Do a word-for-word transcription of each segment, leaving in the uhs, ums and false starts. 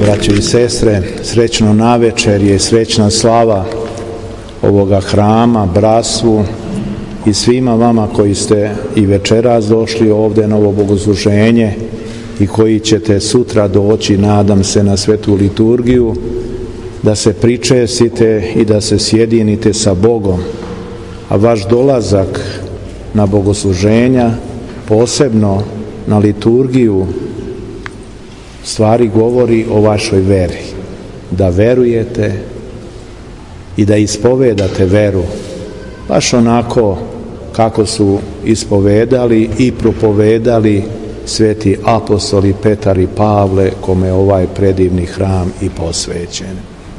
braćo i sestre, srećno navečerje i srećna slava ovoga hrama, bratstvu i svima vama koji ste i večeras došli ovdje na ovo bogosluženje i koji ćete sutra doći, nadam se, na svetu liturgiju, da se pričestite i da se sjedinite sa Bogom, a vaš dolazak na bogosluženja, posebno na liturgiju, stvari govori o vašoj veri, da verujete i da ispovedate veru, baš onako kako su ispovedali i propovedali sveti apostoli Petar i Pavle, kome je ovaj predivni hram i posvećen.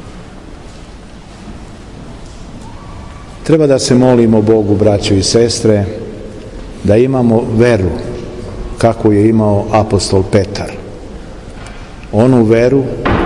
Treba da se molimo Bogu, braćo i sestre, da imamo veru kako je imao apostol Petar. Onu veru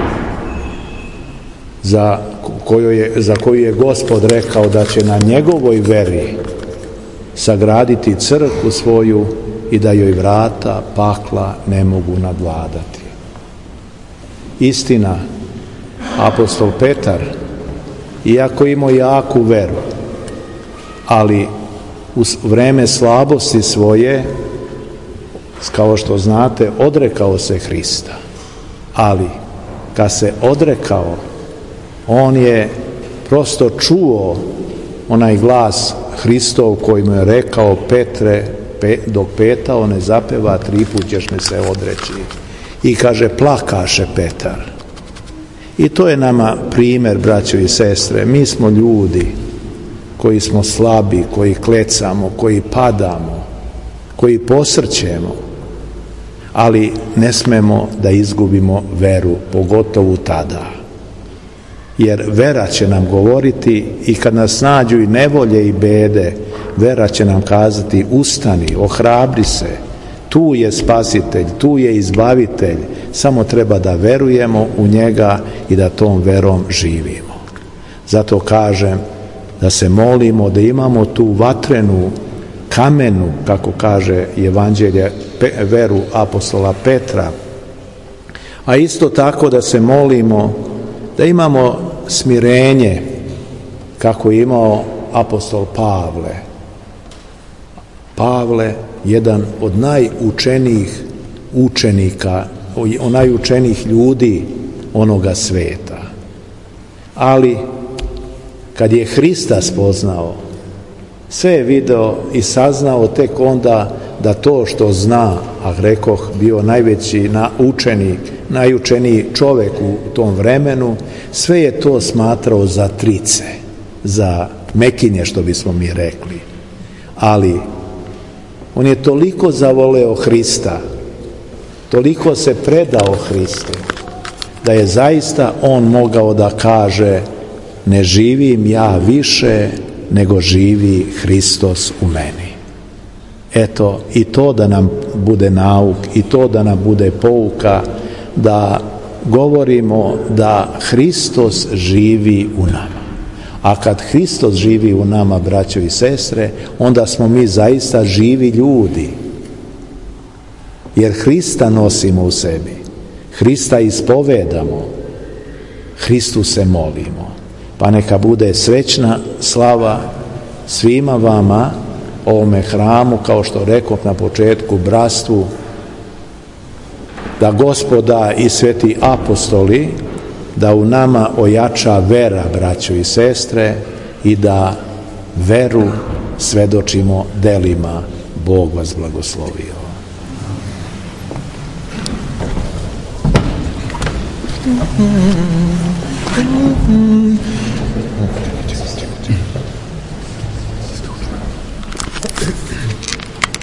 za koju je, za koju je Gospod rekao da će na njegovoj veri sagraditi crkvu svoju i da joj vrata pakla ne mogu nadvladati. Istina, apostol Petar, iako imao jaku veru, ali u vreme slabosti svoje, kao što znate, odrekao se Hrista. Ali kad se odrekao, on je prosto čuo onaj glas Hristov koji mu je rekao: Petre, pe, dok petao ne zapeva, tri put ćeš me se odreći. I kaže, plakaše Petar. I to je nama primjer, braćo i sestre. Mi smo ljudi koji smo slabi, koji klecamo, koji padamo, koji posrćemo, ali ne smemo da izgubimo veru, pogotovo tada. Jer vera će nam govoriti i kad nas nađu i nevolje i bede, vera će nam kazati: ustani, ohrabri se, tu je spasitelj, tu je izbavitelj, samo treba da verujemo u njega i da tom verom živimo. Zato kažem da se molimo, da imamo tu vatrenu, kamenu, kako kaže Evanđelje, veru apostola Petra, a isto tako da se molimo da imamo smirenje kako je imao apostol Pavle. Pavle, jedan od najučenijih učenika, od najučenijih ljudi onoga sveta. Ali kad je Hrista spoznao, sve je video i saznao tek onda da to što zna, a rekoh bio najveći učenik, najučeniji čovjek u tom vremenu, sve je to smatrao za trice, za mekinje, što bismo mi rekli. Ali on je toliko zavoleo Hrista, toliko se predao Hristu, da je zaista on mogao da kaže: ne živim ja više, nego živi Hristos u meni. Eto, i to da nam bude nauk, i to da nam bude pouka, da govorimo da Hristos živi u nama. A kad Hristos živi u nama, braćo i sestre, onda smo mi zaista živi ljudi. Jer Hrista nosimo u sebi, Hrista ispovedamo, Hristu se molimo. Pa neka bude srećna slava svima vama, ovome hramu, kao što rekoh na početku, bratstvu, da Gospoda i sveti apostoli, da u nama ojača vera, braćo i sestre, i da veru svedočimo delima. Bog vas blagoslovio. Mm-hmm.